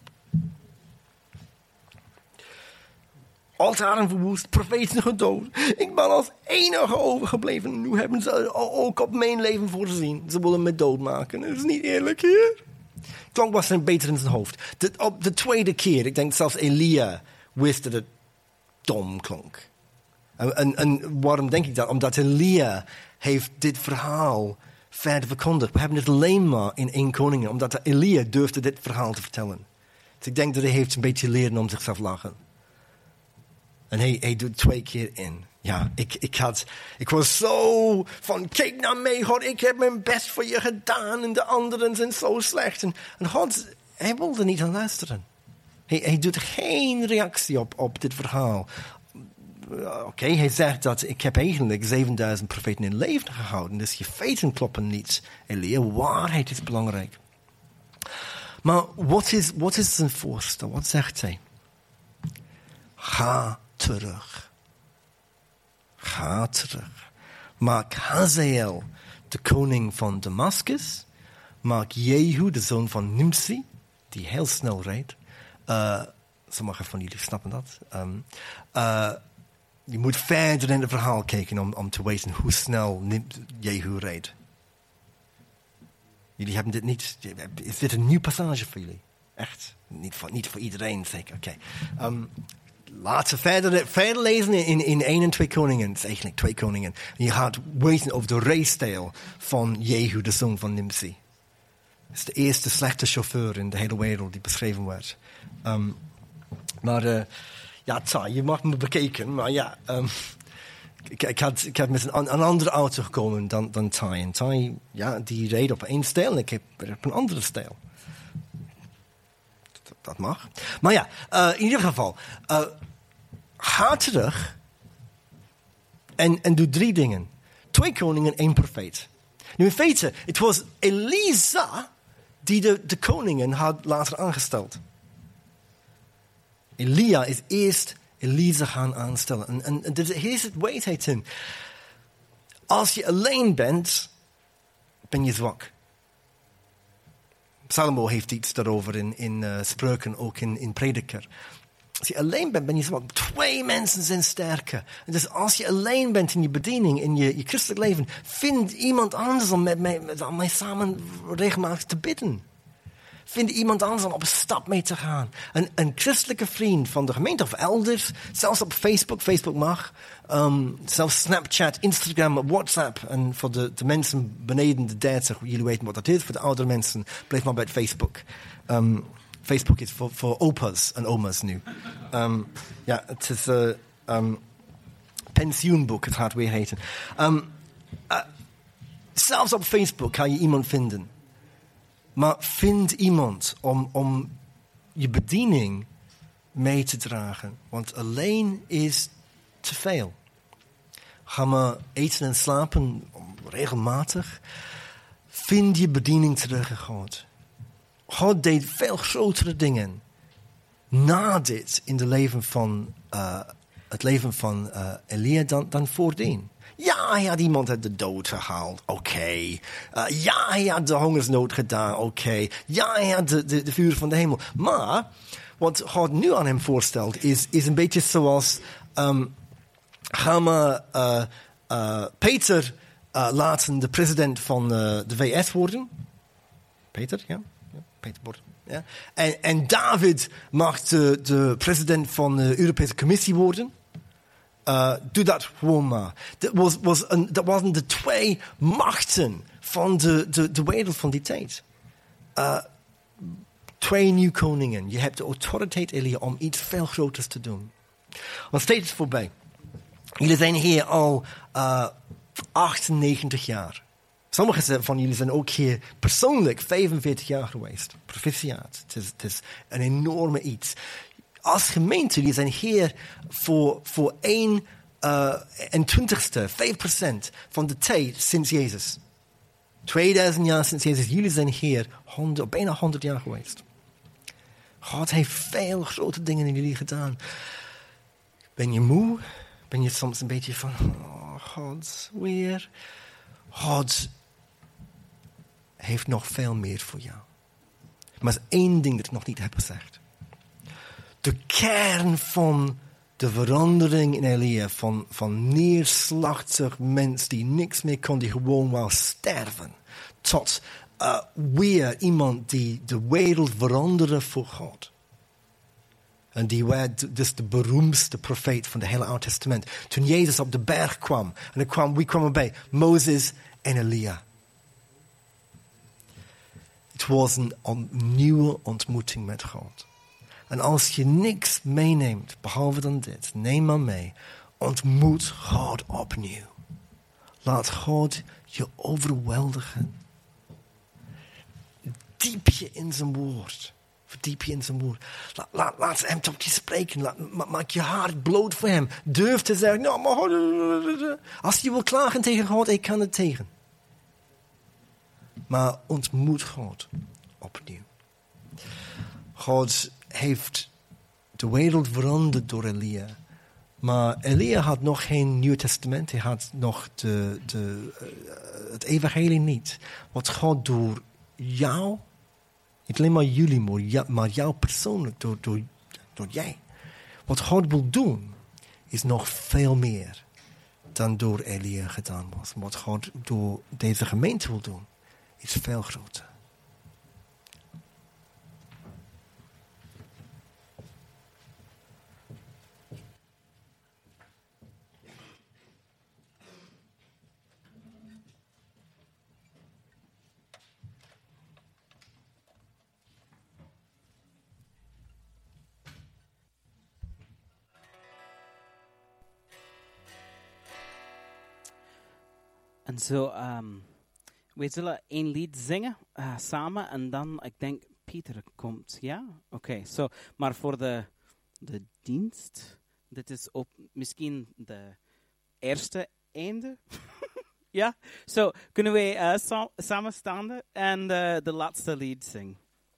Speaker 2: altaren verwoest, profeten gedood. Ik ben als enige overgebleven. Nu hebben ze ook op mijn leven voorzien. Ze willen me doodmaken. Dat is niet eerlijk, Heer. Klonk was er beter in zijn hoofd. De, op de tweede keer, ik denk zelfs Elia wist dat het dom klonk. En, en, en waarom denk ik dat? Omdat Elia heeft dit verhaal verder verkondigd. We hebben het alleen maar in één Koningen, omdat Elia durfde dit verhaal te vertellen. Dus ik denk dat hij heeft een beetje leren om zichzelf lachen. En hij, hij doet twee keer in. Ja, ik, ik, had, ik was zo van, kijk naar mij, God, ik heb mijn best voor je gedaan en de anderen zijn zo slecht. En, en God, hij wilde niet aan luisteren. Hij, hij doet geen reactie op, op dit verhaal. Oké, okay, hij zegt dat ik heb eigenlijk zevenduizend profeten in leven gehouden, dus je feiten kloppen niet. Elia, waarheid is belangrijk. Maar wat is, wat is zijn voorstel? Wat zegt hij? Ga terug. Ga terug. Maak Hazael de koning van Damascus. Maak Jehu de zoon van Nimsi, die heel snel rijdt. Uh, sommigen van jullie snappen dat. Um, uh, je moet verder in het verhaal kijken om, om te weten hoe snel Jehu rijdt. Jullie hebben dit niet. Is dit een nieuw passage voor jullie? Echt? Niet voor, niet voor iedereen, zeker. Oké. Okay. Um, laten we verder, verder lezen in, in één en twee Koningen. Het is eigenlijk twee Koningen. En je gaat weten over de rijstijl van Jehu, de zoon van Nimsi. Het is de eerste slechte chauffeur in de hele wereld die beschreven werd. Um, maar uh, ja, tja, je mag me bekijken, maar ja. Um, ik, ik, had, ik had met een, een andere auto gekomen dan, dan Ty. En Ty, ja, die reed op één stijl en ik heb op een andere stijl. Dat, dat mag. Maar ja, uh, in ieder geval. Uh, ga terug en, en doe drie dingen. Twee koningen, één profeet. Nu in feite, het was Elisa die de, de koningen had later aangesteld. Elia is eerst Elisa gaan aanstellen. En, en, en hier is het wijsheid in. Als je alleen bent, ben je zwak. Salomo heeft iets daarover in, in uh, Spreuken, ook in, in Prediker. Als je alleen bent, ben je zwak. Twee mensen zijn sterker. Dus als je alleen bent in je bediening, in je, je christelijk leven, vind iemand anders om met mij, met mij samen regelmatig te bidden. Vind iemand anders om op een stap mee te gaan. Een, een christelijke vriend van de gemeente of elders, zelfs op Facebook, Facebook mag, um, zelfs Snapchat, Instagram, WhatsApp. En voor de, de mensen beneden de dertig, jullie weten wat dat is. Voor de oudere mensen, blijf maar bij Facebook. Um, Facebook is voor, voor opa's en oma's nu. Um, ja, het is een uh, um, pensioenboek, het gaat weer heten. Um, uh, zelfs op Facebook kan je iemand vinden. Maar vind iemand om, om je bediening mee te dragen. Want alleen is te veel. Ga maar eten en slapen regelmatig. Vind je bediening terug in God. God deed veel grotere dingen na dit in het leven van, uh, het leven van uh, Elia dan, dan voordien. Ja, hij had iemand uit de dood gehaald. Oké. Okay. Uh, ja, hij had de hongersnood gedaan. Oké. Okay. Ja, hij had de, de, de vuur van de hemel. Maar wat God nu aan hem voorstelt is, is een beetje zoals Um, ga maar uh, uh, Peter uh, laten de president van uh, de V S worden. Peter, ja. ja Peter wordt. Ja. En, en David mag de, de president van de Europese Commissie worden. Uh, doe dat gewoon maar. Dat, was, was een, dat waren de twee machten van de, de, de wereld van die tijd. Uh, twee nieuwe koningen. Je hebt de autoriteit, Elia, om iets veel groters te doen. Want steeds is voorbij. Jullie zijn hier al uh, achtennegentig jaar. Sommigen van jullie zijn ook hier persoonlijk vijfenveertig jaar geweest. Proficiat. Het is, het is een enorme iets. Als gemeente, jullie zijn hier voor, voor één uh, en twintigste, vijf procent van de tijd sinds Jezus. tweeduizend jaar sinds Jezus. Jullie zijn hier honderd, bijna honderd jaar geweest. God heeft veel grote dingen in jullie gedaan. Ben je moe? Ben je soms een beetje van, oh God, weer? God heeft nog veel meer voor jou. Maar er is één ding dat ik nog niet heb gezegd. De kern van de verandering in Elia, van, van neerslachtig mens die niks meer kon, die gewoon wou sterven, tot uh, weer iemand die de wereld veranderde voor God. En die werd dus de beroemdste profeet van het hele Oude Testament. Toen Jezus op de berg kwam. En er kwam, wie kwam erbij? Mozes en Elia. Het was een on, nieuwe ontmoeting met God. En als je niks meeneemt, behalve dan dit, neem maar mee. Ontmoet God opnieuw. Laat God je overweldigen. Diep je in zijn woord. Verdiep je in zijn woord. Laat, laat, laat hem tot je spreken. Laat, maak je hart bloot voor hem. Durf te zeggen, nou, maar, als je wil klagen tegen God, ik kan het tegen. Maar ontmoet God opnieuw. God heeft de wereld veranderd door Elia. Maar Elia had nog geen Nieuw Testament. Hij had nog de, de, uh, het evangelie niet. Wat God door jou, niet alleen maar jullie, maar jou, maar jou persoonlijk, door, door, door jij. Wat God wil doen, is nog veel meer dan door Elia gedaan was. Wat God door deze gemeente wil doen, is veel groter.
Speaker 1: En zo, um, we zullen één lied zingen uh, samen en dan, ik denk, Pieter komt, ja? Oké, okay, so, maar voor de, de dienst, dit is op misschien de eerste einde. Ja? Zo, so, kunnen we uh, sa- samen staan en uh, de laatste lied zingen?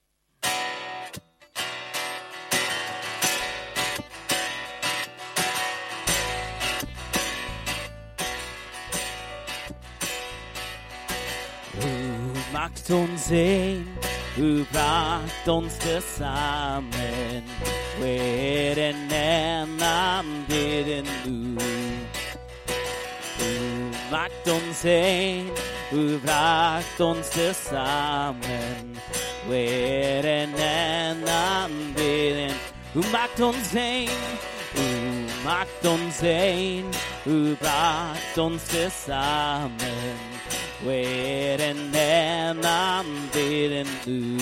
Speaker 1: Maakt ons een, u bracht ons tezamen, weren en aanbidden u. U maakt ons een, u bracht ons tezamen, weren en aanbidden. U maakt ons een, u maakt ons een, u bracht ons tezamen. Weren en aanbidden u.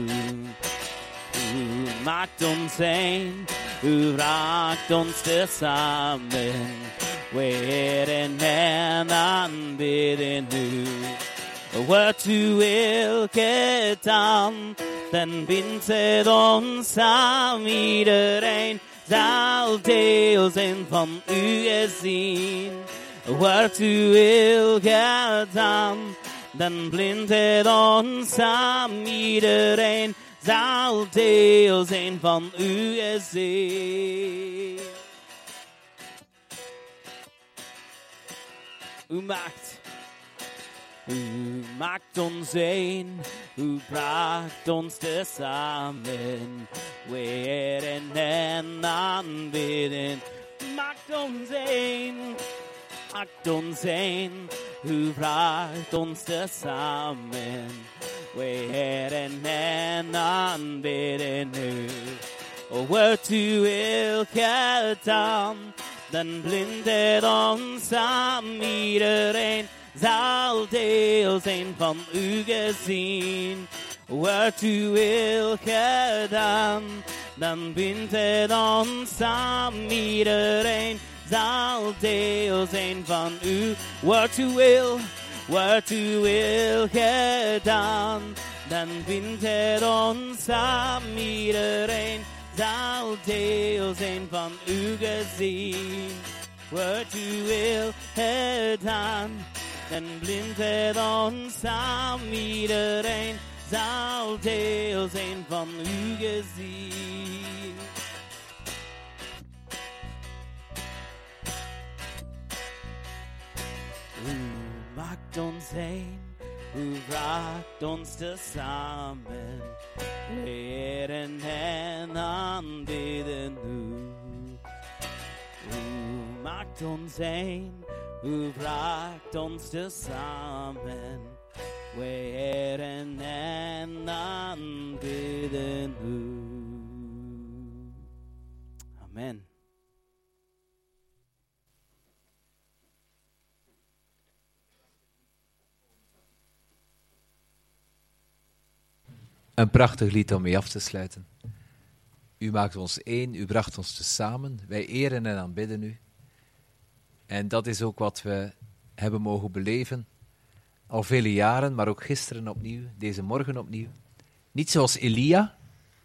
Speaker 1: U maakt ons een, u raakt ons tezamen. Weren en aanbidden u. Wordt uw wil gedaan, dan bindt het ons samen. Iedereen zal deel zijn van u gezien. Wordt uw wil gedaan, dan blindt het ons aan. Iedereen zal deel zijn van uw gezin. U maakt, u maakt ons een, u bracht ons tezamen. Weren en aanbidden, u maakt ons een. Maakt ons een, u bracht ons tezamen. Weren en aanbidden u. O, wordt uw wil gedaan, dan blindt het ons aan. Iedereen zal deel zijn van uw gezin. Wordt uw wil gedaan, dan bindt het ons aan. Iedereen zal deel zijn van u. Wordt uw wil, wordt uw wil gedaan, dan bindt het ons aan. Iedereen zal deel zijn van uw gezin. Wordt uw wil gedaan, dan bindt het ons aan. Iedereen zal deel zijn van uw gezin. U maakt ons een, u bracht ons tezamen. Weren en aanbidden u. U maakt ons een, u bracht ons tezamen.
Speaker 3: weren en aanbidden u. Amen.
Speaker 4: Een prachtig lied om mee af te sluiten. U maakt ons één, u bracht ons tezamen. Wij eren en aanbidden u. En dat is ook wat we hebben mogen beleven. Al vele jaren, maar ook gisteren opnieuw, deze morgen opnieuw. Niet zoals Elia,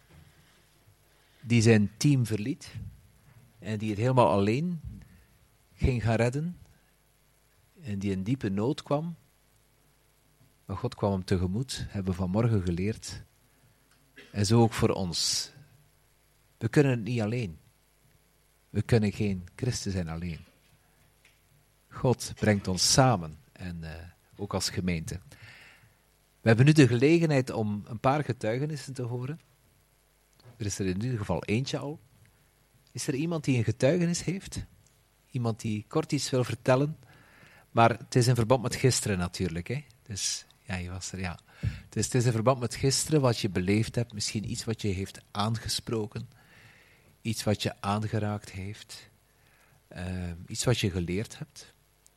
Speaker 4: die zijn team verliet en die het helemaal alleen ging gaan redden. En die in diepe nood kwam. Maar God kwam hem tegemoet, hebben we vanmorgen geleerd. En zo ook voor ons. We kunnen het niet alleen. We kunnen geen christen zijn alleen. God brengt ons samen, en uh, ook als gemeente. We hebben nu de gelegenheid om een paar getuigenissen te horen. Er is er in ieder geval eentje al. Is er iemand die een getuigenis heeft? Iemand die kort iets wil vertellen? Maar het is in verband met gisteren natuurlijk, hè? Dus ja, je was er, ja. Dus het is in verband met gisteren wat je beleefd hebt, misschien iets wat je heeft aangesproken, iets wat je aangeraakt heeft, uh, iets wat je geleerd hebt.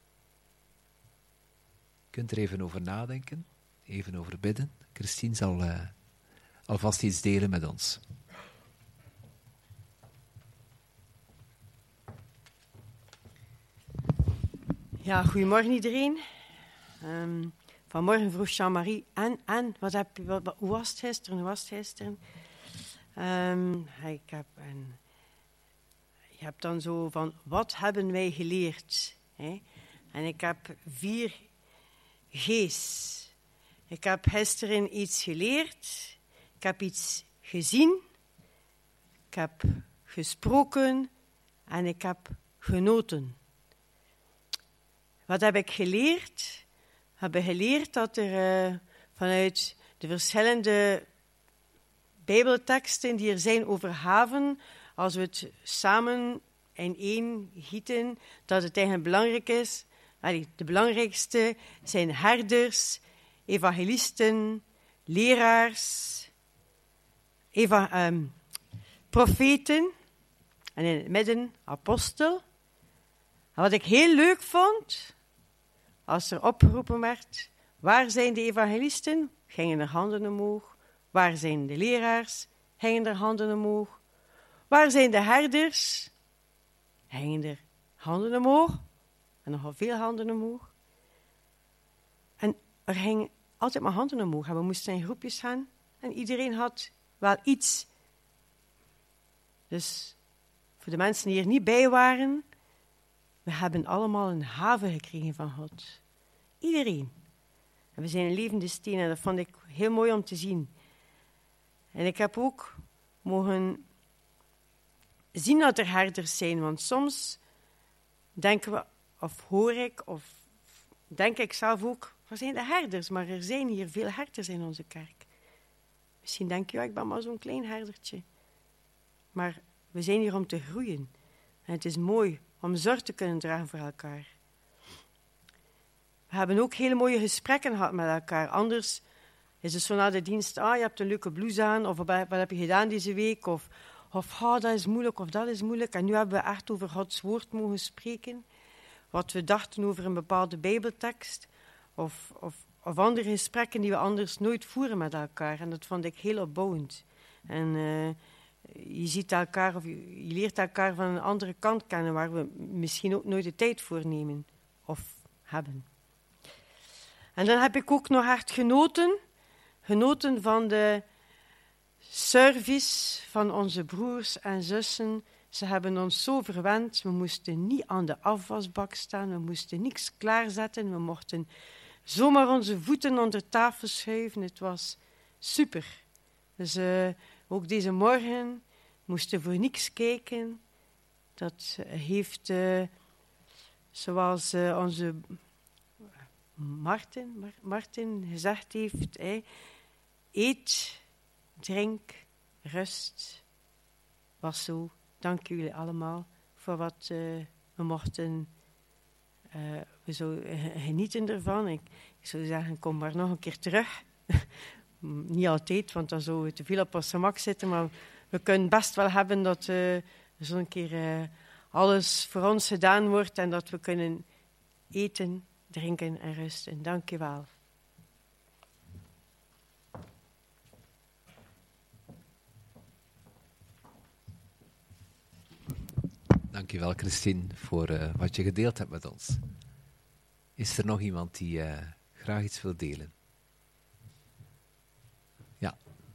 Speaker 4: Je kunt er even over nadenken, even over bidden. Christine zal uh, alvast iets delen met ons.
Speaker 5: Ja, goedemorgen iedereen. Um, vanmorgen vroeg Jean-Marie, en, en, wat heb je, wat, wat, hoe was het gisteren, hoe was het gisteren? Um, ik heb een, je hebt dan zo van, wat hebben wij geleerd? Hè? En ik heb vier G's. Ik heb gisteren iets geleerd, ik heb iets gezien, ik heb gesproken en ik heb genoten. Wat heb ik geleerd? We hebben geleerd dat er uh, vanuit de verschillende Bijbelteksten die er zijn over haven, als we het samen in één gieten, dat het eigenlijk belangrijk is. Allee, de belangrijkste zijn herders, evangelisten, leraars, eva, um, profeten en in het midden apostel. En wat ik heel leuk vond, als er opgeroepen werd, waar zijn de evangelisten? Gingen er handen omhoog. Waar zijn de leraars? Gingen er handen omhoog. Waar zijn de herders? Gingen er handen omhoog. En nogal veel handen omhoog. En er gingen altijd maar handen omhoog. En we moesten in groepjes gaan. En iedereen had wel iets. Dus voor de mensen die er niet bij waren, we hebben allemaal een haven gekregen van God. Iedereen. En we zijn een levende steen en dat vond ik heel mooi om te zien. En ik heb ook mogen zien dat er herders zijn, want soms denken we, of hoor ik, of denk ik zelf ook, waar zijn de herders? Maar er zijn hier veel herders in onze kerk. Misschien denk je, ja, ik ben maar zo'n klein herdertje. Maar we zijn hier om te groeien. En het is mooi om zorg te kunnen dragen voor elkaar. We hebben ook hele mooie gesprekken gehad met elkaar. Anders is het zo na de dienst, ah, je hebt een leuke blouse aan, of wat heb je gedaan deze week, of, of ah, dat is moeilijk, of dat is moeilijk. En nu hebben we echt over Gods woord mogen spreken, wat we dachten over een bepaalde bijbeltekst, of, of, of andere gesprekken die we anders nooit voeren met elkaar. En dat vond ik heel opbouwend. En uh, je ziet elkaar, of je, je leert elkaar van een andere kant kennen, waar we misschien ook nooit de tijd voor nemen, of hebben. En dan heb ik ook nog echt genoten, genoten van de service van onze broers en zussen. Ze hebben ons zo verwend, we moesten niet aan de afwasbak staan, we moesten niks klaarzetten, we mochten zomaar onze voeten onder tafel schuiven. Het was super. Dus uh, ook deze morgen moesten voor niks kijken. Dat heeft, uh, zoals uh, onze Martin, Mar- Martin gezegd heeft, eh, eet, drink, rust. Was zo. Dank jullie allemaal voor wat uh, we mochten. Uh, we je zou genieten ervan. Ik, ik zou zeggen, kom maar nog een keer terug. Niet altijd, want dan zou we te veel op ons gemak zitten. Maar we kunnen best wel hebben dat uh, zo'n keer uh, alles voor ons gedaan wordt. En dat we kunnen eten, drinken en rusten. Dank je wel.
Speaker 4: Dankjewel, Christine, voor uh, wat je gedeeld hebt met ons. Is er nog iemand die uh, graag iets wil delen? Ja.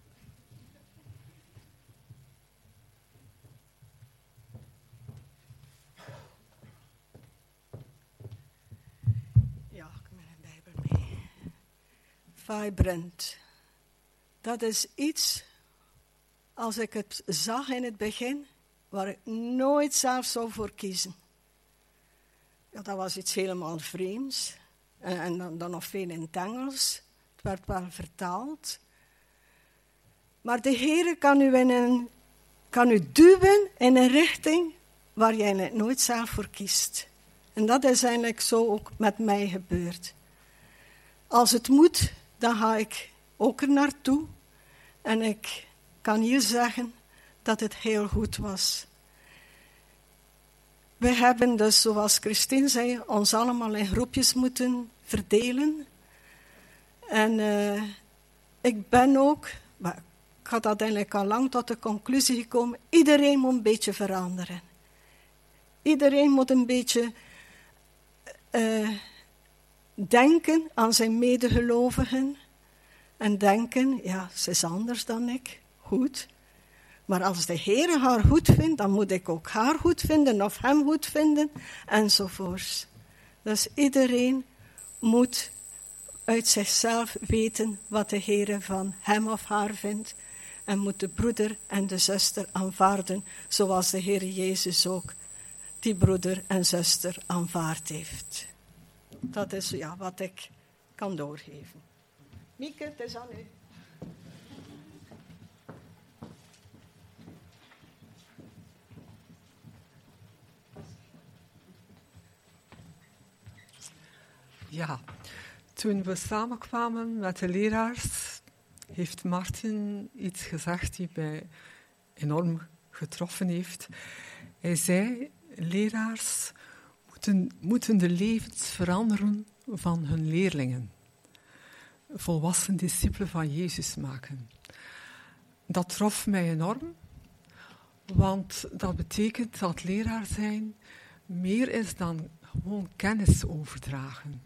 Speaker 6: Ja, ik heb mijn Bijbel mee. Vibrant. Dat is iets, als ik het zag in het begin, waar ik nooit zelf zou voor kiezen. Ja, dat was iets helemaal vreemds. En, en dan, dan nog veel in het Engels. Het werd wel vertaald. Maar de Heer kan u, in een, kan u duwen in een richting waar jij het nooit zelf voor kiest. En dat is eigenlijk zo ook met mij gebeurd. Als het moet, dan ga ik ook er naartoe. En ik kan hier zeggen dat het heel goed was. We hebben dus, zoals Christine zei, ons allemaal in groepjes moeten verdelen. En uh, ik ben ook, maar ik had uiteindelijk al lang tot de conclusie gekomen, iedereen moet een beetje veranderen. Iedereen moet een beetje uh, denken aan zijn medegelovigen. En denken, ja, ze is anders dan ik, goed. Maar als de Heer haar goed vindt, dan moet ik ook haar goed vinden of hem goed vinden, enzovoorts. Dus iedereen moet uit zichzelf weten wat de Heer van hem of haar vindt. En moet de broeder en de zuster aanvaarden, zoals de Heer Jezus ook die broeder en zuster aanvaard heeft. Dat is ja, wat ik kan doorgeven. Mieke, het is aan u.
Speaker 7: Ja, toen we samenkwamen met de leraars, heeft Martin iets gezegd die mij enorm getroffen heeft. Hij zei, leraars moeten, moeten de levens veranderen van hun leerlingen. Volwassen discipelen van Jezus maken. Dat trof mij enorm, want dat betekent dat leraar zijn meer is dan gewoon kennis overdragen.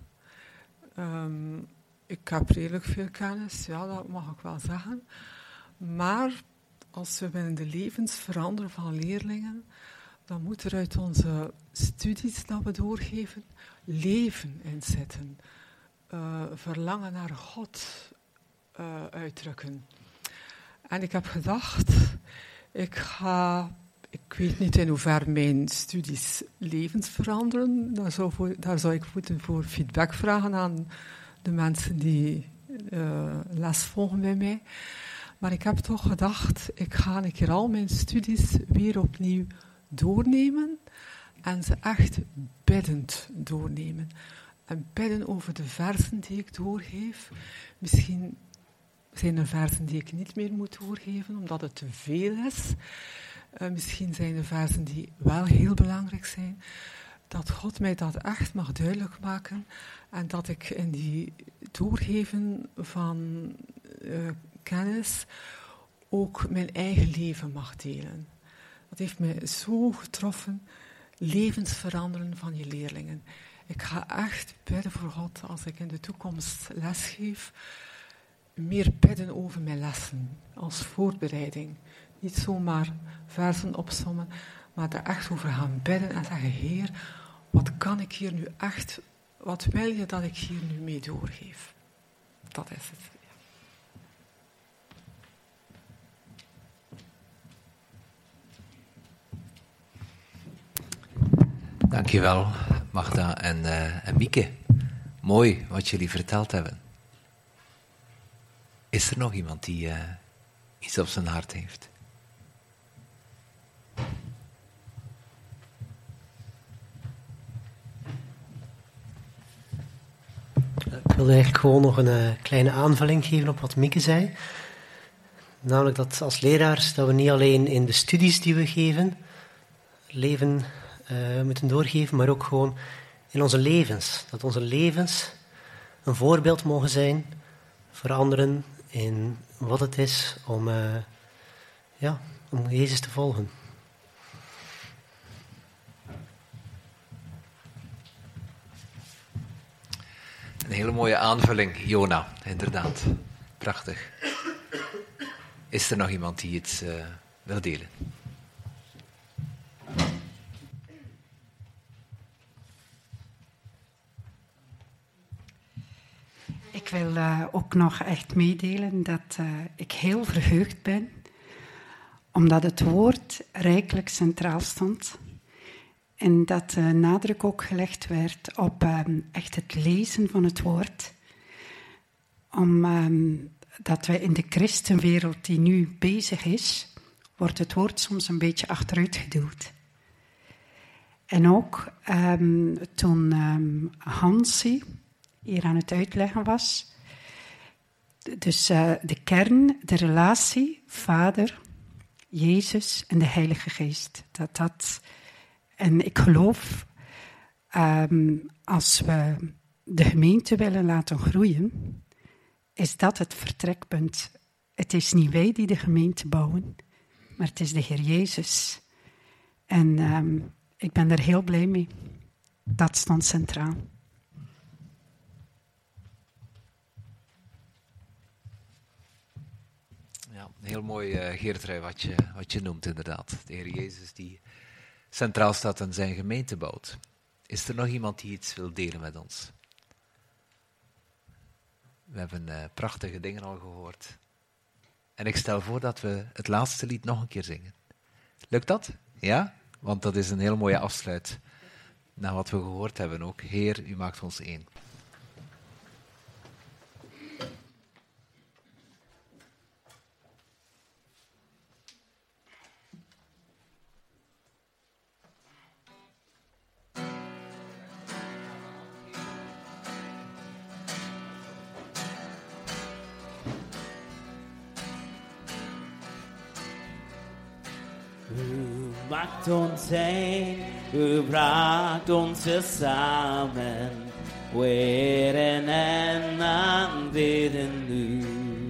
Speaker 7: Um, ik heb redelijk veel kennis, ja, dat mag ik wel zeggen. Maar als we binnen de levens veranderen van leerlingen, dan moet er uit onze studies dat we doorgeven leven in zitten. Uh, verlangen naar God uh, uitdrukken. En ik heb gedacht, ik ga, ik weet niet in hoeverre mijn studies levens veranderen. Daar zou, voor, daar zou ik moeten voor feedback vragen aan de mensen die uh, les volgen bij mij. Maar ik heb toch gedacht, ik ga een keer al mijn studies weer opnieuw doornemen en ze echt biddend doornemen. En bidden over de versen die ik doorgeef. Misschien zijn er versen die ik niet meer moet doorgeven, omdat het te veel is. Uh, misschien zijn er versen die wel heel belangrijk zijn. Dat God mij dat echt mag duidelijk maken. En dat ik in die doorgeven van uh, kennis ook mijn eigen leven mag delen. Dat heeft mij zo getroffen. Levens veranderen van je leerlingen. Ik ga echt bidden voor God als ik in de toekomst lesgeef. Meer bidden over mijn lessen als voorbereiding. Niet zomaar versen opsommen, maar er echt over gaan bidden en zeggen: Heer, wat kan ik hier nu echt, wat wil je dat ik hier nu mee doorgeef? Dat is het.
Speaker 4: Dankjewel, Magda en, uh, en Mieke. Mooi wat jullie verteld hebben. Is er nog iemand die uh, iets op zijn hart heeft?
Speaker 8: wilde eigenlijk gewoon nog een uh, kleine aanvulling geven op wat Mieke zei. Namelijk dat als leraars dat we niet alleen in de studies die we geven, leven uh, moeten doorgeven, maar ook gewoon in onze levens. Dat onze levens een voorbeeld mogen zijn voor anderen in wat het is om, uh, ja, om Jezus te volgen.
Speaker 4: Een hele mooie aanvulling, Jona, inderdaad. Prachtig. Is er nog iemand die iets uh, wil delen?
Speaker 9: Ik wil uh, ook nog echt meedelen dat uh, ik heel verheugd ben, omdat het woord rijkelijk centraal stond. En dat de nadruk ook gelegd werd op um, echt het lezen van het woord. Omdat um, wij in de christenwereld die nu bezig is, wordt het woord soms een beetje achteruit geduwd. En ook um, toen um, Hansie hier aan het uitleggen was. Dus uh, de kern, de relatie, Vader, Jezus en de Heilige Geest. Dat dat... En ik geloof, um, als we de gemeente willen laten groeien, is dat het vertrekpunt. Het is niet wij die de gemeente bouwen, maar het is de Heer Jezus. En um, ik ben er heel blij mee. Dat stond centraal.
Speaker 4: Ja, heel mooi, uh, Geertrui, wat je, wat je noemt inderdaad. De Heer Jezus die centraal staat en zijn gemeente bouwt. Is er nog iemand die iets wil delen met ons? We hebben uh, prachtige dingen al gehoord. En ik stel voor dat we het laatste lied nog een keer zingen. Lukt dat? Ja? Want dat is een heel mooie afsluit naar wat we gehoord hebben ook. Heer, u maakt ons één.
Speaker 3: U maakt ons één, u bracht ons samen. Weren en aanbidden u.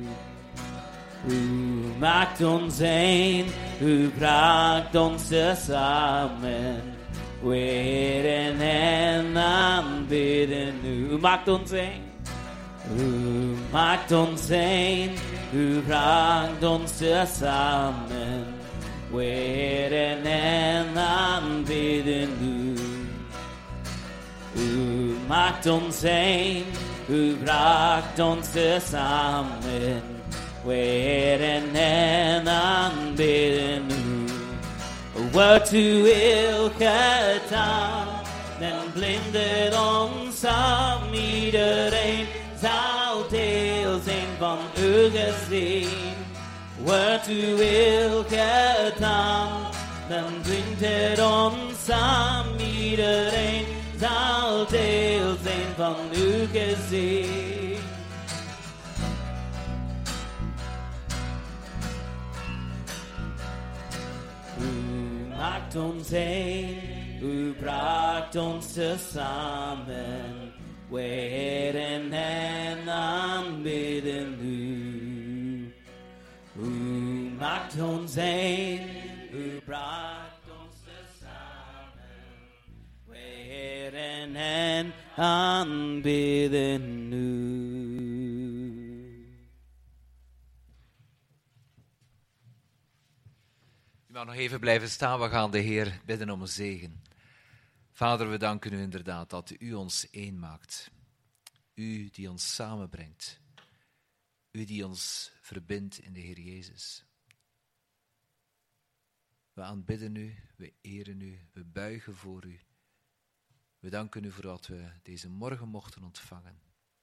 Speaker 3: U maakt ons één, u bracht ons samen. Weren en aanbidden u. U maakt ons één. U maakt ons één, u bracht ons samen. Weren en aanbidden u. U maakt ons één, u bracht ons samen. Weren en aanbidden u. Wordt uw wil gedaan, en blindert ons aan. Iedereen zal deel zijn van uw gezien. Wordt uw wil gedaan, dan brengt het ons aan. Iedereen zal deel zijn van uw gezin. U maakt ons één, u bracht ons samen. We eren en aanbidden u. U maakt ons één, u bracht ons samen. We eren en aanbidden u.
Speaker 4: U mag nog even blijven staan, we gaan de Heer bidden om een zegen. Vader, we danken u inderdaad dat u ons één maakt. U die ons samenbrengt. U die ons verbindt in de Heer Jezus. We aanbidden u, we eren u, we buigen voor u. We danken u voor wat we deze morgen mochten ontvangen.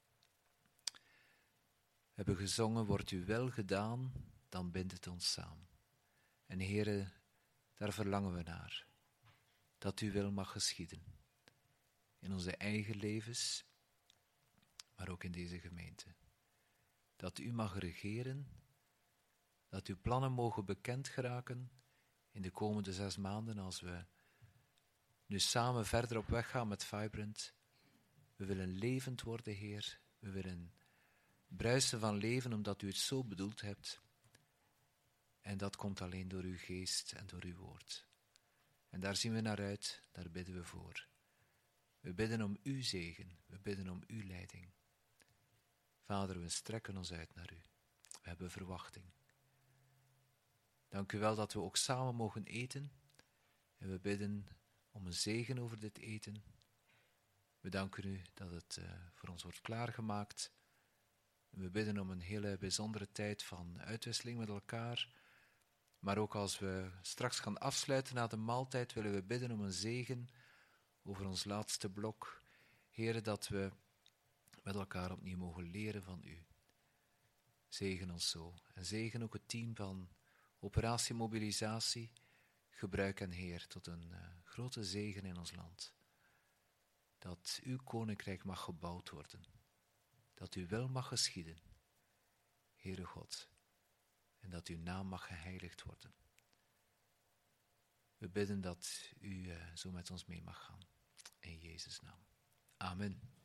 Speaker 4: We hebben gezongen, wordt u wel gedaan, dan bindt het ons samen. En Heere, daar verlangen we naar. Dat uw wil mag geschieden. In onze eigen levens, maar ook in deze gemeente. Dat u mag regeren, dat uw plannen mogen bekend geraken in de komende zes maanden als we nu samen verder op weg gaan met Vibrant. We willen levend worden, Heer. We willen bruisen van leven omdat u het zo bedoeld hebt. En dat komt alleen door uw geest en door uw woord. En daar zien we naar uit, daar bidden we voor. We bidden om uw zegen, we bidden om uw leiding. Vader, we strekken ons uit naar u. We hebben verwachting. Dank u wel dat we ook samen mogen eten. En we bidden om een zegen over dit eten. We danken u dat het uh, voor ons wordt klaargemaakt. En we bidden om een hele bijzondere tijd van uitwisseling met elkaar. Maar ook als we straks gaan afsluiten na de maaltijd, willen we bidden om een zegen over ons laatste blok. Heere, dat we met elkaar opnieuw mogen leren van u. Zegen ons zo. En zegen ook het team van Operatie Mobilisatie. Gebruik hen, Heer, tot een uh, grote zegen in ons land. Dat uw koninkrijk mag gebouwd worden. Dat uw wil mag geschieden. Heere God. En dat uw naam mag geheiligd worden. We bidden dat u uh, zo met ons mee mag gaan. In Jezus' naam. Amen.